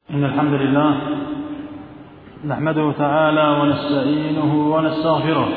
إن الحمد لله نحمده تعالى ونستعينه ونستغفره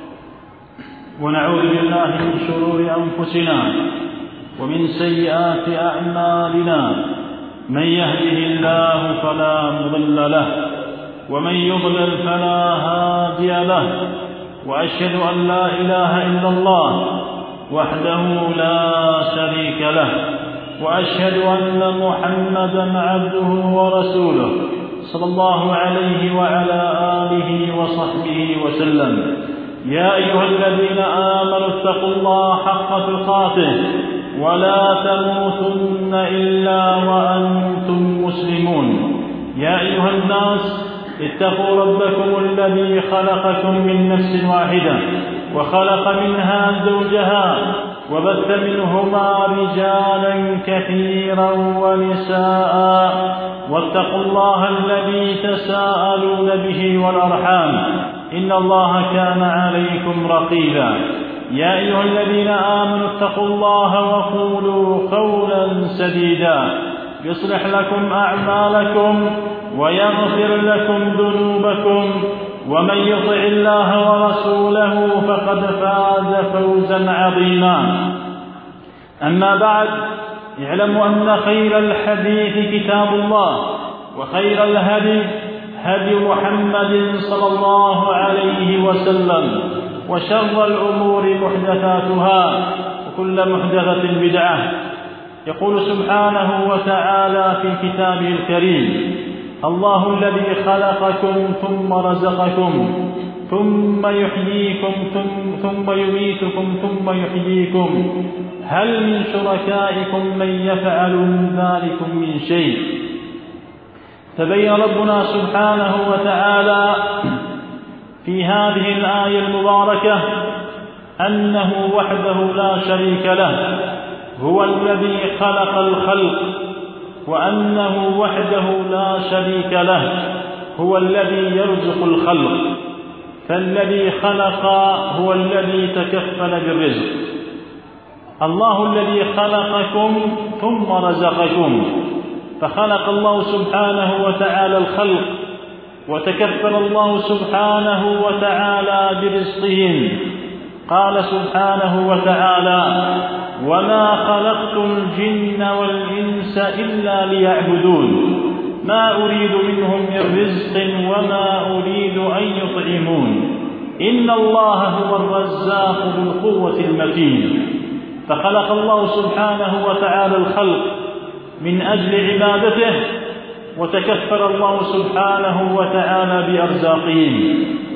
ونعوذ بالله من شرور أنفسنا ومن سيئات أعمالنا. من يهده الله فلا مضل له ومن يضلل فلا هادي له، وأشهد أن لا إله إلا الله وحده لا شريك له، وأشهد أن محمدا عبده ورسوله صلى الله عليه وعلى آله وصحبه وسلم. يا أيها الذين آمنوا اتقوا الله حق تقاته ولا تموتن إلا وأنتم مسلمون. يا أيها الناس اتقوا ربكم الذي خلقكم من نفس واحدة وخلق منها زوجها وبث منهما رجالا كثيرا ونساء، واتقوا الله الذي تساءلون به والأرحام إن الله كان عليكم رقيبا. يا أيها الذين آمنوا اتقوا الله وقولوا قولا سديدا يصلح لكم أعمالكم ويغفر لكم ذنوبكم، ومن يطع الله ورسوله فقد فاز فوزا عظيما. أما بعد، اعلموا أن خير الحديث كتاب الله، وخير الهدي هدي محمد صلى الله عليه وسلم، وشر الأمور محدثاتها وكل محدثة بدعة. يقول سبحانه وتعالى في كتابه الكريم: الله الذي خلقكم ثم رزقكم ثم يحييكم ثم يميتكم ثم يحييكم، هل من شركائكم من يفعل من ذلكم من شيء؟ تبين ربنا سبحانه وتعالى في هذه الآية المباركة أنه وحده لا شريك له هو الذي خلق الخلق، وأنه وحده لا شريك له هو الذي يرزق الخلق، فالذي خلق هو الذي تكفل بالرزق. الله الذي خلقكم ثم رزقكم، فخلق الله سبحانه وتعالى الخلق، وتكفل الله سبحانه وتعالى برزقهم. قال سبحانه وتعالى: وما خلقت الجن والإنس إلا ليعبدون ما أريد منهم من رزق وما أريد أن يطعمون إن الله هو الرزاق ذو القوة المتين. فخلق الله سبحانه وتعالى الخلق من أجل عبادته، وتكفل الله سبحانه وتعالى بأرزاقهم.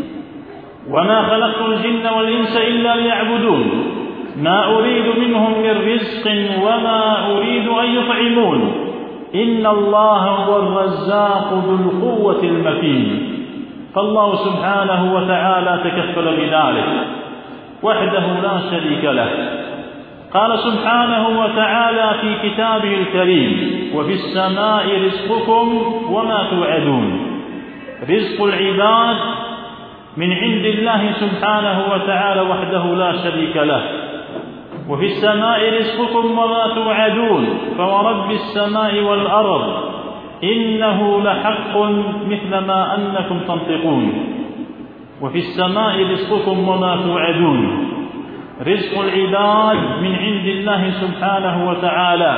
وما خلقت الجن والإنس إلا ليعبدون ما أريد منهم من رزق وما أريد أن يطعمون إن الله هو الرزاق ذو القوة المتين. فالله سبحانه وتعالى تكفل بذلك وحده لا شريك له. قال سبحانه وتعالى في كتابه الكريم: وفي السماء رزقكم وما توعدون. رزق العباد من عند الله سبحانه وتعالى وحده لا شريك له. وفي السماء رزقكم وما توعدون فورب السماء والأرض إنه لحق مثل ما أنكم تنطقون. وفي السماء رزقكم وما توعدون، رزق العباد من عند الله سبحانه وتعالى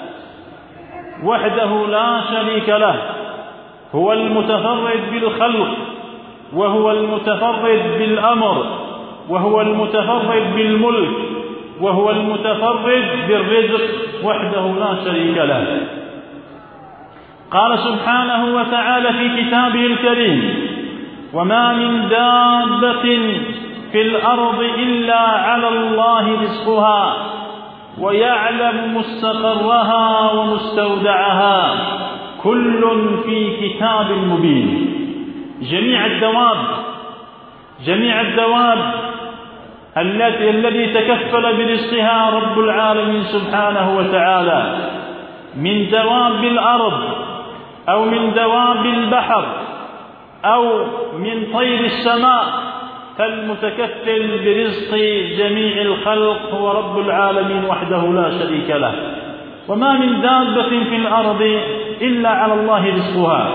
وحده لا شريك له. هو المتفرد بالخلق، وهو المتفرد بالأمر، وهو المتفرد بالملك، وهو المتفرد بالرزق وحده لا شريك له. قال سبحانه وتعالى في كتابه الكريم: وما من دابة في الأرض إلا على الله رزقها ويعلم مستقرها ومستودعها كل في كتاب مبين. جميع الدواب الذي تكفل برزقها رب العالمين سبحانه وتعالى، من دواب الأرض أو من دواب البحر أو من طير السماء، فالمتكفل برزق جميع الخلق هو رب العالمين وحده لا شريك له. وما من دابة في الأرض إلا على الله رزقها،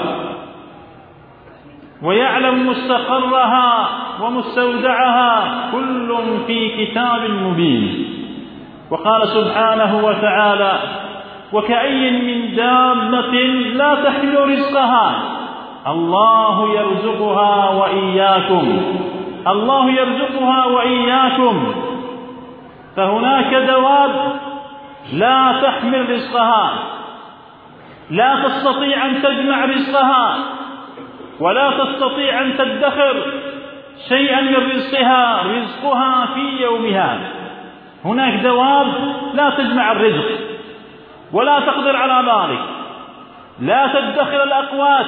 ويعلم مستقرها ومستودعها، كل في كتاب مبين. وقال سبحانه وتعالى: وكأي من دابة لا تحمل رزقها الله يرزقها وإياكم، الله يرزقها وإياكم. فهناك دواب لا تحمل رزقها، لا تستطيع أن تجمع رزقها، ولا تستطيع أن تدخر شيئا من رزقها، رزقها في يومها. هناك دواب لا تجمع الرزق ولا تقدر على ذلك، لا تدخر الأقوات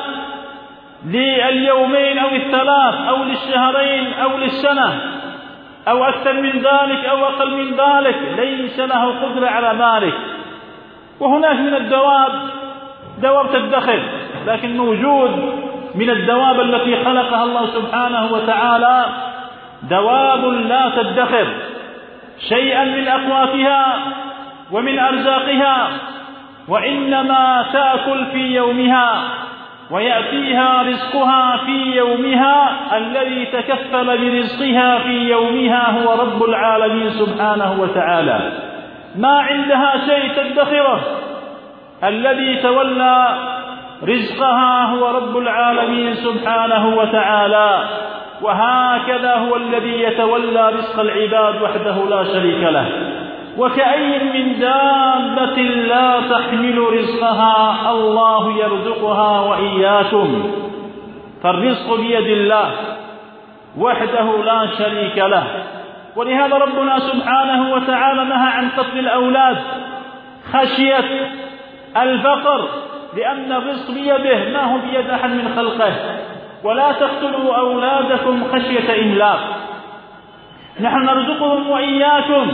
لليومين أو الثلاث أو للشهرين أو للسنة أو أكثر من ذلك أو أقل من ذلك، ليس له قدرة على ذلك. وهناك من الدواب دواب تدخر، لكن موجود من الدواب التي خلقها الله سبحانه وتعالى دواب لا تدخر شيئا من أقواتها ومن أرزاقها، وإنما تأكل في يومها، ويأتيها رزقها في يومها. الذي تكفل برزقها في يومها هو رب العالمين سبحانه وتعالى، ما عندها شيء تدخره. الذي تولى رزقها هو رب العالمين سبحانه وتعالى، وهكذا هو الذي يتولى رزق العباد وحده لا شريك له. وكأي من دابة لا تحمل رزقها الله يرزقها وإياكم. فالرزق بيد الله وحده لا شريك له. ولهذا ربنا سبحانه وتعالى نهى عن قتل الأولاد خشية الفقر، لأن الرزق بيده ما هو بيد أحد من خلقه. ولا تقتلوا أولادكم خشية إملاق، نحن نرزقهم وإياكم،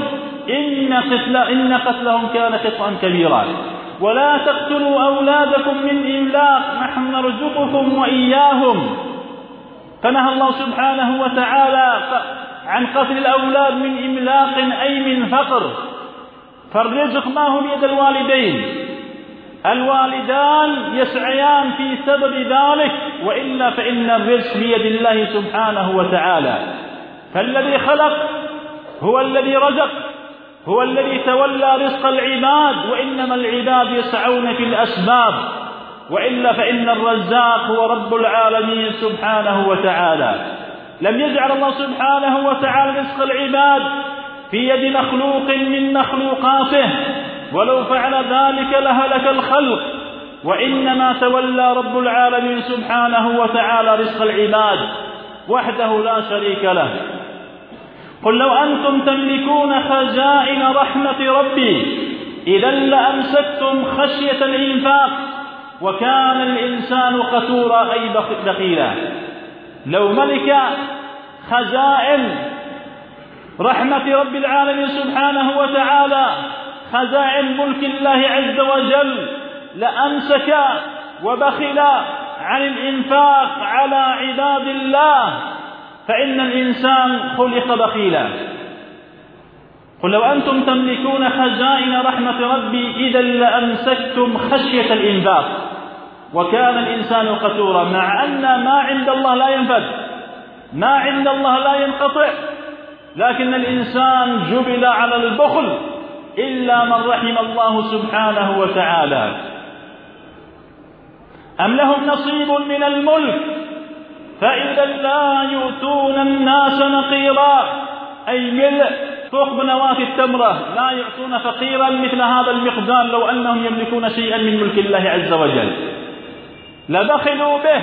إن قتلهم كان خطأ كبيرا. ولا تقتلوا أولادكم من إملاق، نحن نرزقكم وإياهم. فنهى الله سبحانه وتعالى عن قتل الأولاد من إملاق أي من فقر. فالرزق ما هو بيد الوالدين، الوالدان يسعيان في سبب ذلك، وإلا فإن الرزق بيد الله سبحانه وتعالى. فالذي خلق هو الذي رزق، هو الذي تولى رزق العباد، وإنما العباد يسعون في الأسباب، وإلا فإن الرزاق هو رب العالمين سبحانه وتعالى. لم يجعل الله سبحانه وتعالى رزق العباد في يد مخلوق من مخلوقاته، ولو فعل ذلك لهلك الخلق، وإنما تولى رب العالمين سبحانه وتعالى رزق العباد وحده لا شريك له. قل لو أنتم تملكون خزائن رحمة ربي إذا لأمسكتم خشية الإنفاق وكان الإنسان قتورا أي بخيلا. لو ملك خزائن رحمة رب العالمين سبحانه وتعالى، خزائن ملك الله عز وجل، لأمسك وبخل عن الإنفاق على عباد الله، فإن الإنسان خلق بخيلا. قل لو أنتم تملكون خزائن رحمة ربي إذا لأمسكتم خشية الإنفاق وكان الإنسان قتورا. مع أن ما عند الله لا ينفد، ما عند الله لا ينقطع، لكن الإنسان جبل على البخل إلا من رحم الله سبحانه وتعالى. أم لهم نصيب من الملك فإذا لا يؤتون الناس نقيرا، أي ملء فوق بنوات التمرة، لا يعطون فقيرا مثل هذا المقدار. لو أنهم يملكون شيئا من ملك الله عز وجل لبخلوا به.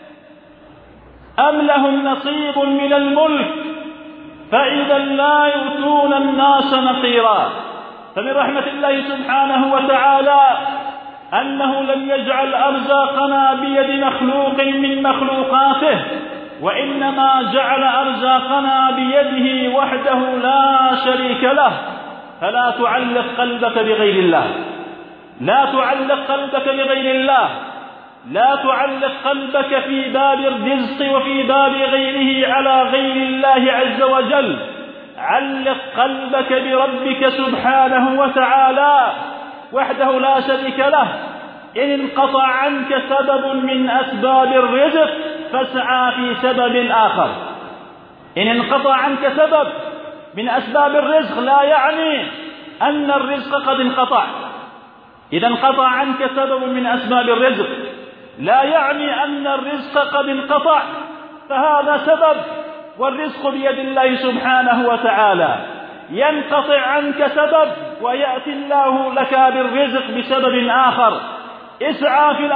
أم لهم نصيب من الملك فإذا لا يؤتون الناس نقيرا. فمن رحمة الله سبحانه وتعالى أنه لم يجعل أرزاقنا بيد مخلوق من مخلوقاته، وإنما جعل أرزاقنا بيده وحده لا شريك له. فلا تعلق قلبك بغير الله، لا تعلق قلبك بغير الله، لا تعلق قلبك في باب الرزق وفي باب غيره على غير الله عز وجل. علق قلبك بربك سبحانه وتعالى وحده لا شريك له. إن انقطع عنك سبب من أسباب الرزق فاسعى في سبب آخر. إن انقطع عنك سبب من أسباب الرزق لا يعني أن الرزق قد انقطع. إذا انقطع عنك سبب من أسباب الرزق لا يعني أن الرزق قد انقطع، فهذا سبب والرزق بيد الله سبحانه وتعالى. ينقطع عنك سبب ويأتي الله لك بالرزق بسبب آخر. اسعى في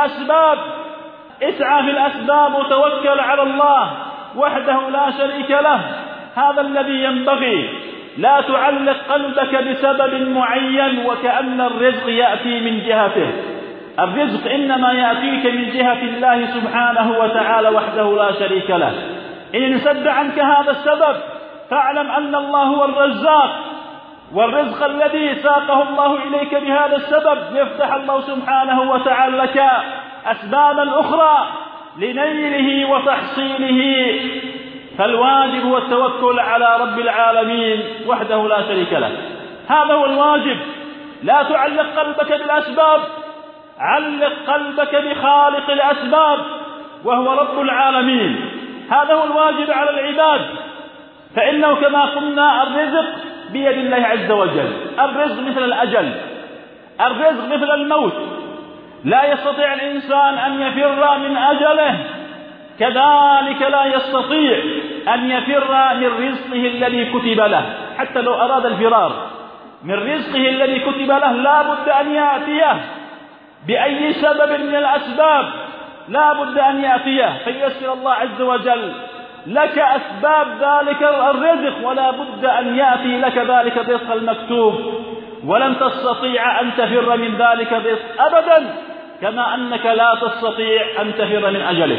الأسباب وتوكل على الله وحده لا شريك له، هذا الذي ينبغي. لا تعلق قلبك بسبب معين وكأن الرزق يأتي من جهته. الرزق إنما يأتيك من جهة الله سبحانه وتعالى وحده لا شريك له. إن انسد عنك هذا السبب فاعلم أن الله هو الرزاق، والرزق الذي ساقه الله إليك بهذا السبب يفتح الله سبحانه وتعالى لك أسبابا أخرى لنيله وتحصيله. فالواجب هو التوكل على رب العالمين وحده لا شريك له، هذا هو الواجب. لا تعلق قلبك بالأسباب، علق قلبك بخالق الأسباب وهو رب العالمين. هذا هو الواجب على العباد، فإنه كما قلنا الرزق بيد الله عز وجل. الرزق مثل الأجل، الرزق مثل الموت، لا يستطيع الإنسان أن يفر من أجله، كذلك لا يستطيع أن يفر من رزقه الذي كتب له. حتى لو أراد الفرار من رزقه الذي كتب له لا بد أن يأتيه بأي سبب من الأسباب، لا بد أن يأتيه، فييسر الله عز وجل لك أسباب ذلك الرزق، ولا بد أن يأتي لك ذلك الرزق المكتوب، ولن تستطيع أن تفر من ذلك الرزق أبدا، كما أنك لا تستطيع أن تفر من أجله.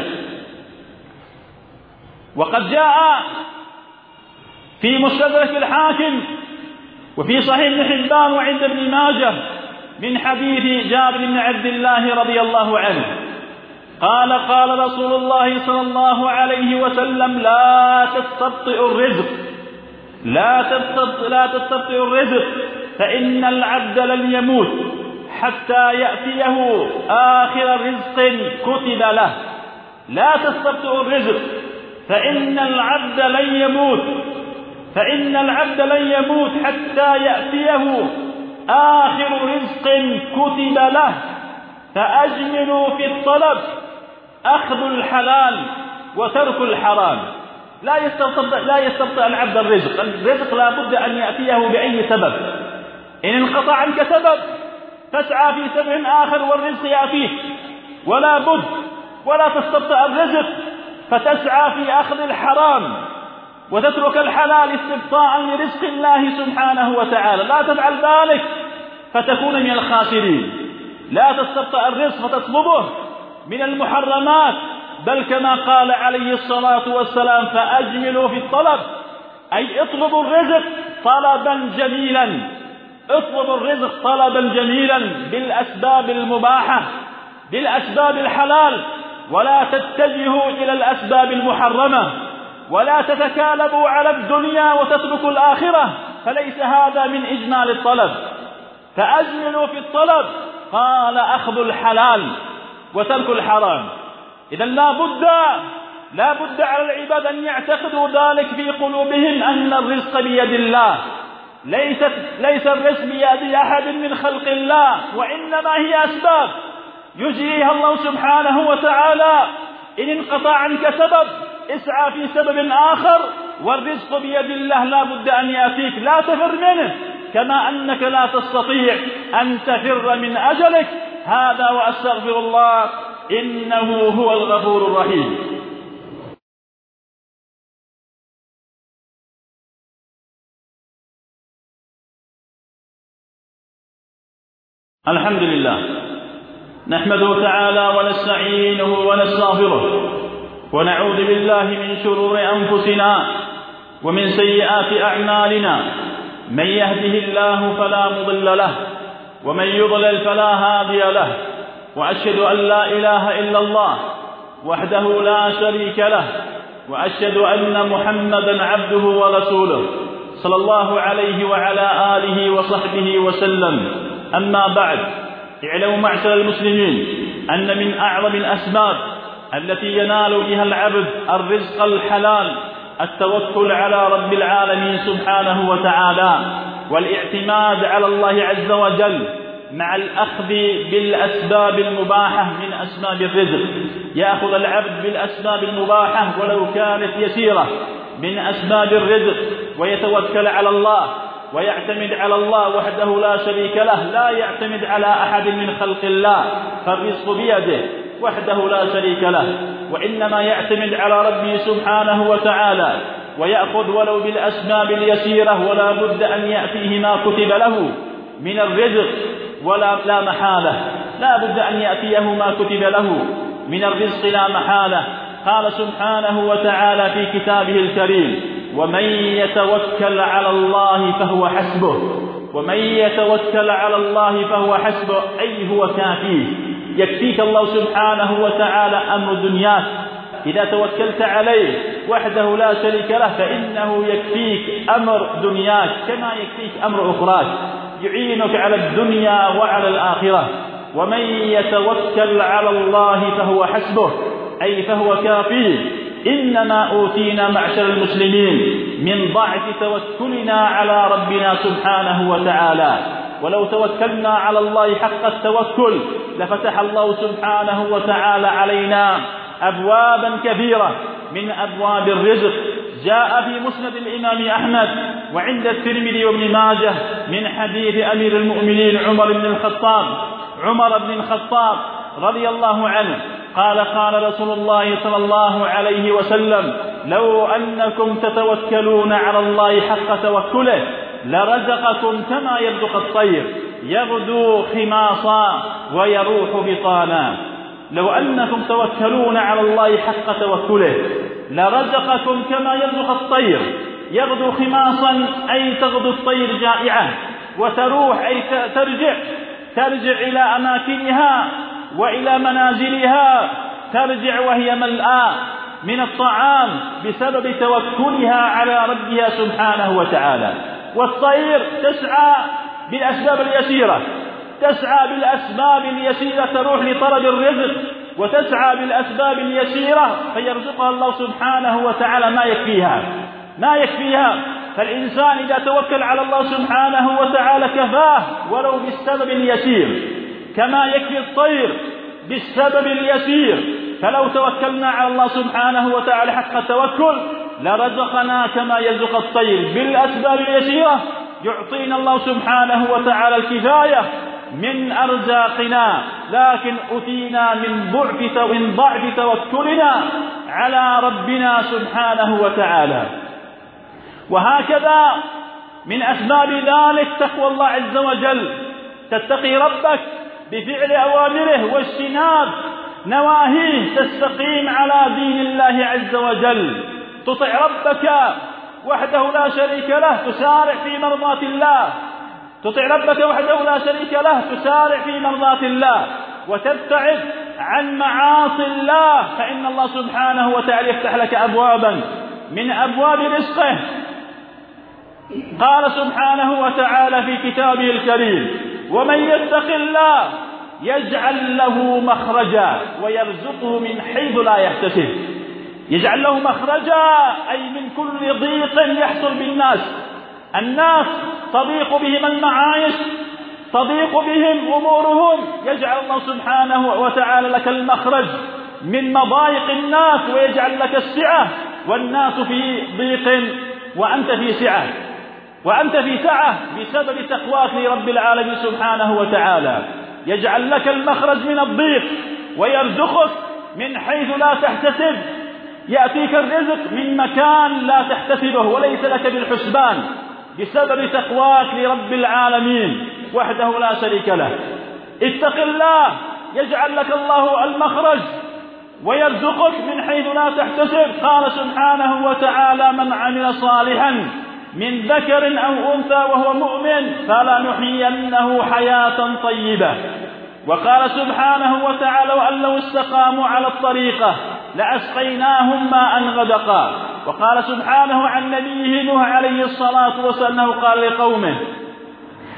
وقد جاء في مستدرك الحاكم وفي صحيح ابن حبان وعند ابن ماجه من حديث جابر بن عبد الله رضي الله عنه قال: قال رسول الله صلى الله عليه وسلم: لا تستبطئ الرزق، لا تستبطئ الرزق، فإن العبد لن يموت حتى يأتيه آخر رزق كتب له. لا تستبطئ الرزق، فإن العبد لن يموت حتى يأتيه آخر رزق كتب له. فأجملوا في الطلب، أخذ الحلال وترك الحرام. لا يستبطئ العبد الرزق لا بد أن يأتيه بأي سبب. إن انقطع عنك سبب فاسعى في سبب آخر والرزق يأتيك، ولا بد. ولا تستبطئ الرزق فتسعى في أخذ الحرام وتترك الحلال استبطاء لرزق الله سبحانه وتعالى. لا تفعل ذلك فتكون من الخاسرين. لا تستبطئ الرزق فتطلبه من المحرمات، بل كما قال عليه الصلاة والسلام: فأجملوا في الطلب، أي اطلبوا الرزق طلبا جميلا، اطلبوا الرزق طلبا جميلا بالأسباب المباحة، بالأسباب الحلال، ولا تتجهوا إلى الأسباب المحرمة، ولا تتكالبوا على الدنيا وتتركوا الآخرة، فليس هذا من إجمال الطلب. فأجملوا في الطلب، قال: أخذ الحلال وترك الحرام. إذا لا بد على العباد أن يعتقدوا ذلك في قلوبهم، أن الرزق بيد الله، ليس الرزق بيد أحد من خلق الله، وإنما هي أسباب يجريها الله سبحانه وتعالى. إن انقطع عنك سبب اسعى في سبب آخر، والرزق بيد الله لا بد أن يأتيك، لا تفر منه، كما أنك لا تستطيع أن تفر من أجلك. هذا وأستغفر الله، إنه هو الغفور الرحيم. الحمد لله، نحمده تعالى ونستعينه ونستغفره، ونعوذ بالله من شرور أنفسنا ومن سيئات أعمالنا. من يهده الله فلا مضل له، ومن يضلل فلا هادي له. وأشهد أن لا إله إلا الله وحده لا شريك له، وأشهد أن محمدا عبده ورسوله صلى الله عليه وعلى آله وصحبه وسلم. أما بعد، اعلموا معشر المسلمين أن من أعظم الأسباب التي ينال بها العبد الرزق الحلال التوكل على رب العالمين سبحانه وتعالى، والاعتماد على الله عز وجل مع الأخذ بالأسباب المباحة من أسباب الرزق. يأخذ العبد بالأسباب المباحة ولو كانت يسيرة من أسباب الرزق، ويتوكل على الله ويعتمد على الله وحده لا شريك له، لا يعتمد على أحد من خلق الله، فالرزق بيده وحده لا شريك له، وإنما يعتمد على ربه سبحانه وتعالى ويأخذ ولو بالأسباب اليسيرة، ولا بد أن يأتيه ما كتب له من الرزق، لا محالة، لا بد أن يأتيه ما كتب له من الرزق لا محالة. قال سبحانه وتعالى في كتابه الكريم: ومن يتوكل على الله فهو حسبه. ومن يتوكل على الله فهو حسبه، أي هو كافيه. يكفيك الله سبحانه وتعالى أمر دنياك، إذا توكلت عليه وحده لا شريك له فإنه يكفيك أمر دنياك كما يكفيك أمر أخراك، يعينك على الدنيا وعلى الآخرة. ومن يتوكل على الله فهو حسبه، أي فهو كافيه. إنما أوتينا معشر المسلمين من ضعف توكلنا على ربنا سبحانه وتعالى، ولو توكلنا على الله حق التوكل لفتح الله سبحانه وتعالى علينا أبوابا كثيرة من أبواب الرزق. جاء في مسند الإمام أحمد وعند الترمذي وابن ماجه من حديث أمير المؤمنين عمر بن الخطاب رضي الله عنه قال: قال رسول الله صلى الله عليه وسلم: لو أنكم تتوكلون على الله حق توكله لرزقكم كما يرزق الطير يغدو خماصا ويروح بطانا. لو أنكم توكلون على الله حق توكله لرزقكم كما يرزق الطير يغدو خماصا، أي تغدو الطير جائعة، وتروح أي ترجع إلى أماكنها وإلى منازلها، ترجع وهي ملآة من الطعام بسبب توكلها على ربها سبحانه وتعالى. والطير تسعى بالأسباب اليسيرة تروح لطلب الرزق، وتسعى بالأسباب اليسيرة فيرزقها الله سبحانه وتعالى ما يكفيها. فالإنسان إذا توكل على الله سبحانه وتعالى كفاه ولو بالسبب اليسير، كما يكفي الطير بالسبب اليسير. فلو توكلنا على الله سبحانه وتعالى حق التوكل لرزقنا كما يرزق الطير بالأسباب اليسيرة، يعطينا الله سبحانه وتعالى الكفاية من أرزاقنا، لكن أتينا من ضعف توكلنا على ربنا سبحانه وتعالى. وهكذا من أسباب ذلك تقوى الله عز وجل، تتقي ربك بفعل أوامره واجتناب نواهيه، تستقيم على دين الله عز وجل، تطع ربك وحده لا شريك له تسارع في مرضاة الله، تسارع في مرضاة الله وتبتعد عن معاصي الله، فإن الله سبحانه وتعالى يفتح لك أبوابا من أبواب رزقه. قال سبحانه وتعالى في كتابه الكريم: ومن يتق الله يجعل له مخرجا ويرزقه من حيث لا يحتسب. يجعل له مخرجا أي من كل ضيق يحصل بالناس، الناس تضيق بهم المعايش، تضيق بهم أمورهم، يجعل الله سبحانه وتعالى لك المخرج من مضايق الناس، ويجعل لك السعة، والناس في ضيق وأنت في سعة بسبب تقواك لرب العالمين سبحانه وتعالى. يجعل لك المخرج من الضيق ويرزقك من حيث لا تحتسب، يأتيك الرزق من مكان لا تحتسبه وليس لك بالحسبان بسبب تقواك لرب العالمين وحده لا شريك له. اتق الله يجعل لك الله المخرج ويرزقك من حيث لا تحتسب. قال سبحانه وتعالى: من عمل صالحا من ذكر أو أنثى وهو مؤمن فلنحيينه حياة طيبة. وقال سبحانه وتعالى: وأن لو استقاموا على الطريقة لأسقيناهم ماء غدقا. وقال سبحانه عن نبيه نوح عليه الصلاة والسلام قال لقومه: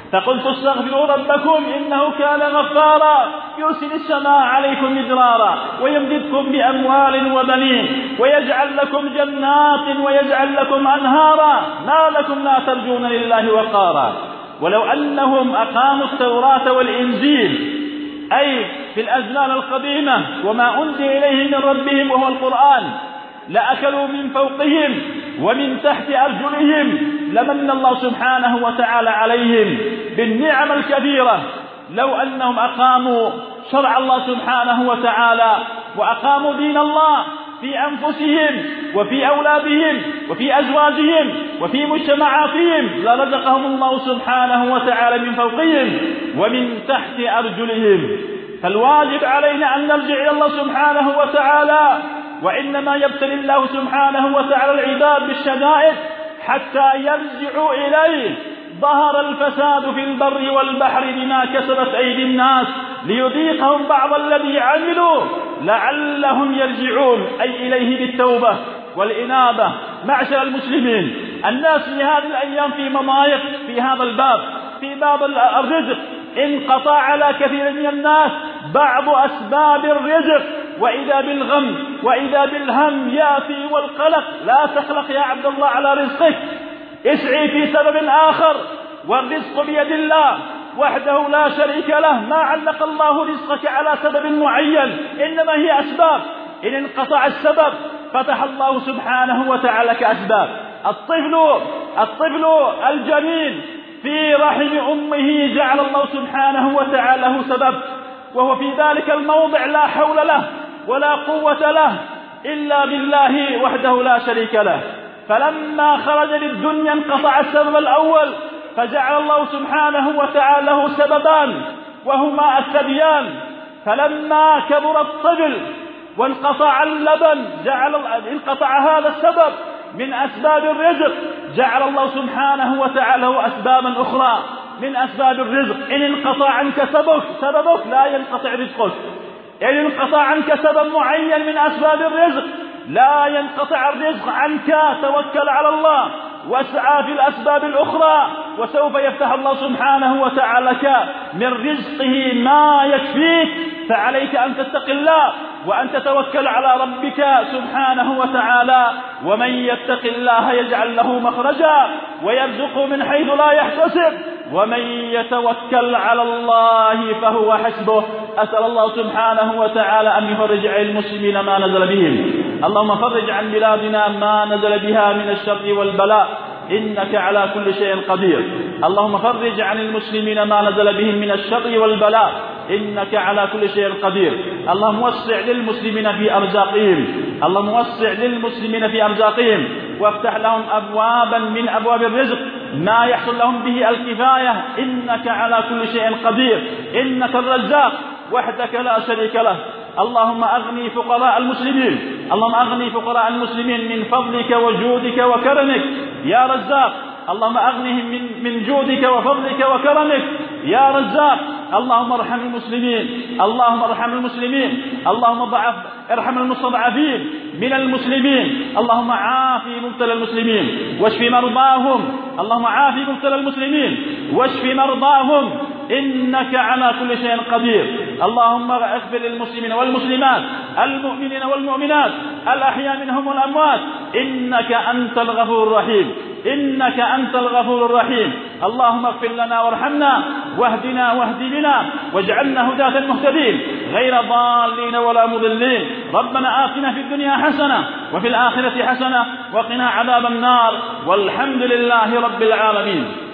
فقلت استغفروا ربكم إنه كان غفارا يرسل السماء عليكم مدرارا ويمددكم بأموال وبنين ويجعل لكم جنات ويجعل لكم أنهارا ما لكم لا ترجون لله وقارا. ولو أنهم أقاموا التوراة والإنجيل أي في الأزمان القديمة وما أنزل إليهم من ربهم وهو القرآن لأكلوا من فوقهم ومن تحت أرجلهم لمن الله سبحانه وتعالى عليهم بالنعم الكثيرة. لو أنهم أقاموا شرع الله سبحانه وتعالى وأقاموا دين الله في أنفسهم وفي أولادهم وفي أزواجهم وفي مجتمعاتهم لرزقهم الله سبحانه وتعالى من فوقهم ومن تحت أرجلهم. فالواجب علينا أن نرجع إلى الله سبحانه وتعالى، وإنما يبتلي الله سبحانه وتعالى العباد بالشدائد حتى يرجعوا إليه. ظهر الفساد في البر والبحر بما كسبت أيدي الناس ليذيقهم بعض الذي عملوا لعلهم يرجعون، أي إليه بالتوبة والإنابة. معشر المسلمين، الناس في هذه الأيام في مضايق في هذا الباب، في باب الرزق انقطع على كثير من الناس بعض أسباب الرزق، وإذا بالغم وإذا بالهم يأتي والقلق. لا تقلق يا عبد الله على رزقك، اسعي في سبب آخر، والرزق بيد الله وحده لا شريك له. ما علق الله رزقك على سبب معين، إنما هي أسباب. إن انقطع السبب فتح الله سبحانه وتعالى كأسباب. الطفل الجنين في رحم أمه جعل الله سبحانه وتعالى له سبب، وهو في ذلك الموضع لا حول له ولا قوة له إلا بالله وحده لا شريك له. فلما خرج للدنيا انقطع السبب الأول، فجعل الله سبحانه وتعالى له سببان وهما الثديان. فلما كبر الطفل وانقطع اللبن انقطع هذا السبب من أسباب الرزق، جعل الله سبحانه وتعالى له أسبابا أخرى من أسباب الرزق. إن انقطع عنك سببك لا ينقطع رزقك. إن انقطع عنك سبب معين من أسباب الرزق لا ينقطع الرزق عنك. توكل على الله واسعى في الأسباب الأخرى، وسوف يفتح الله سبحانه وتعالى لك من رزقه ما يكفيك. فعليك أن تتق الله وأن تتوكل على ربك سبحانه وتعالى. ومن يتق الله يجعل له مخرجا ويرزقه من حيث لا يحتسب، ومن يتوكل على الله فهو حسبه. أسأل الله سبحانه وتعالى أن يفرج عن المسلمين ما نزل بهم. اللهم فرج عن بلادنا ما نزل بها من الشر والبلاء، إنك على كل شيء قدير. اللهم فرج عن المسلمين ما نزل بهم من الشر والبلاء، إنك على كل شيء قدير. اللهم وسع للمسلمين في أرزاقهم، اللهم وسع للمسلمين في أرزاقهم، وافتح لهم أبوابا من أبواب الرزق ما يحصل لهم به الكفاية، إنك على كل شيء قدير. إنك الرزاق وحدك لا شريك له. اللهم أغني فقراء المسلمين، اللهم أغني فقراء المسلمين من فضلك وجودك وكرمك يا رزاق. اللهم أغنهم من جودك وفضلك وكرمك يا رزاق. اللهم ارحم المسلمين، اللهم ارحم المسلمين، اللهم ارحم المستضعفين من المسلمين. اللهم عافي مبتلى المسلمين واشف مرضاهم، اللهم عافي مبتلى المسلمين واشف مرضاهم، إنك على كل شيء قدير. اللهم اغفر للمسلمين والمسلمات المؤمنين والمؤمنات الأحياء منهم والأموات، إنك أنت الغفور الرحيم، إنك أنت الغفور الرحيم. اللهم اغفر لنا وارحمنا واهدنا واهد بنا واجعلنا هداة مهتدين غير ضالين ولا مضلين. ربنا آتنا في الدنيا حسنة وفي الآخرة حسنة وقنا عذاب النار، والحمد لله رب العالمين.